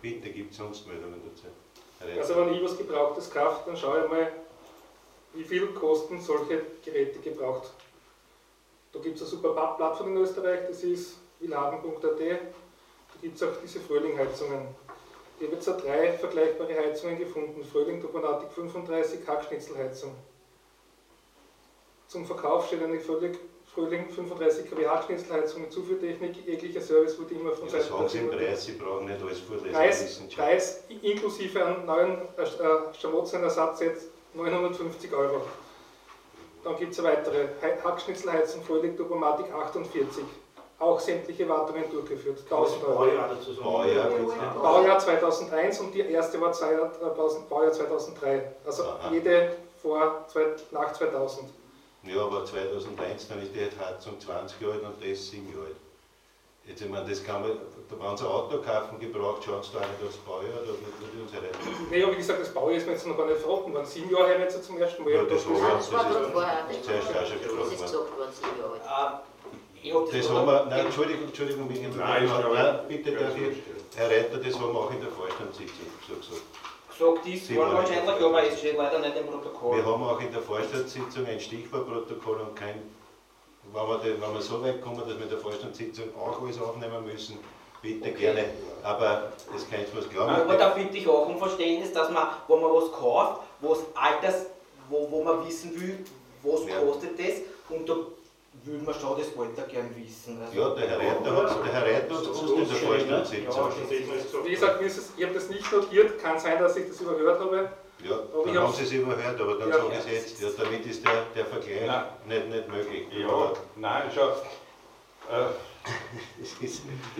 Bitte, gibt es sonst Meldungen dazu? Also wenn ich was Gebrauchtes kaufe, dann schaue ich mal, wie viel kosten solche Geräte gebraucht. Da gibt es eine super Plattform in Österreich, das ist willhaben.at. Da gibt es auch diese Fröhling-Heizungen. Ich habe jetzt 3 vergleichbare Heizungen gefunden. Fröhling Turbomatic 35, Hackschnitzelheizung. Zum Verkauf steht eine Fröhling 35 kW Hackschnitzelheizung mit Zuführtechnik. Jeglicher Service wurde immer von Seiten der Firma. Preis, Sie brauchen nicht alles vorlesen. Preis inklusive einem neuen Schamotzenersatz jetzt 950 €. Dann gibt es eine weitere Hackschnitzelheizung Fröhling Turbomatic 48. Auch sämtliche Wartungen durchgeführt. 1000 €. Baujahr 2001 und die erste war Baujahr 2003. Also jede nach 2000. Ja, aber 2001, dann ist die Heizung 20 Jahre alt und das 7 Jahre alt. Jetzt, ich meine, das kann man, wenn Sie ein Auto kaufen, gebraucht, schauen Sie da nicht aufs Baujahr, da würde uns erreichen. Nee, aber wie gesagt, das Baujahr ist mir jetzt noch gar nicht verraten. Wenn 7 Jahre her jetzt zum ersten Mal. Ja, das war das war zuerst vorher. auch schon gefragt worden. Das ist gesagt worden, 7 Jahre alt. Das haben wir, nein, Entschuldigung, nein, bitte darf ich, Herr Reiter, das haben wir auch in der Vorstandssitzung so gesagt. Gesagt ist, war wahrscheinlich, aber es steht leider nicht im Protokoll. Wir haben auch in der Vorstandssitzung ein Stichwortprotokoll und kein, wenn wir so weit kommen, dass wir in der Vorstandssitzung auch alles aufnehmen müssen, bitte okay. Gerne, aber das kann ich was glauben. Aber da bitte ich auch um Verständnis, dass man, wo man was kauft, wo man wissen will, was kostet das, und da will man schon das Alter gern wissen. Also ja, der Herr Reiter hat es gewusst in der Vorstandssitzung. Wie gesagt, ich habe das nicht notiert, kann sein, dass ich das überhört habe. Ja, dann haben Sie es überhört, aber dann sagen Sie es jetzt, ja, damit ist der Vergleich nicht möglich. Ja, nein, schau.